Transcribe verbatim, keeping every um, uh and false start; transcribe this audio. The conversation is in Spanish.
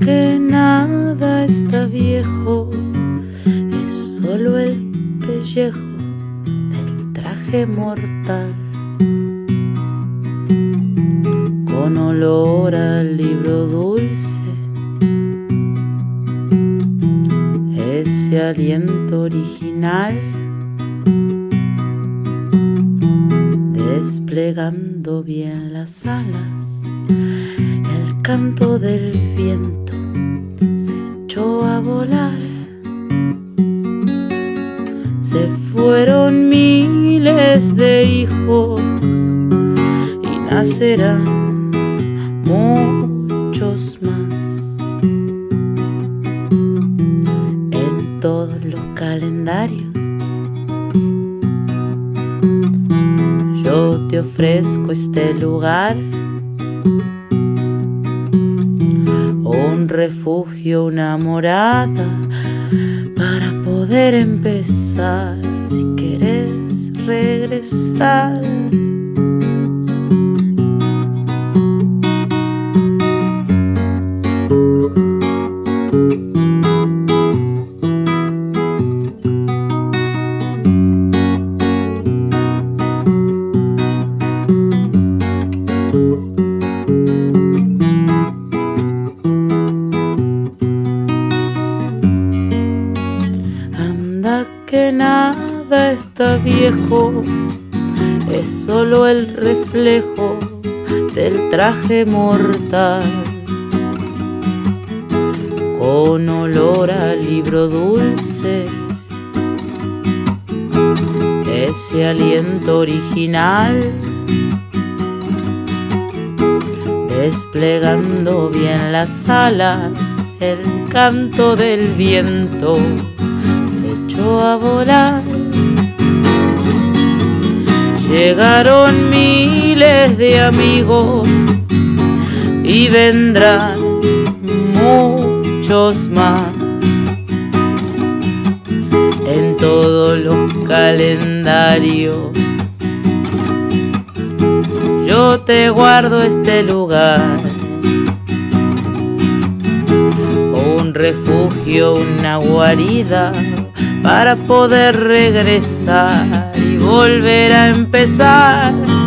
que nada está viejo, es solo el pellejo del traje mortal, con olor al libro dulce, ese aliento original, desplegando bien las alas, el canto del viento se echó a volar. Se fueron miles de hijos y nacerán muchos más. En todos los calendarios yo te ofrezco este lugar, un refugio, una morada, para poder empezar si quieres regresar. Que nada está viejo, es solo el reflejo del traje mortal, con olor a libro dulce, ese aliento original, desplegando bien las alas, el canto del viento a volar. Llegaron miles de amigos y vendrán muchos más. En todos los calendarios yo te guardo este lugar, un refugio, una guarida, para poder regresar y volver a empezar.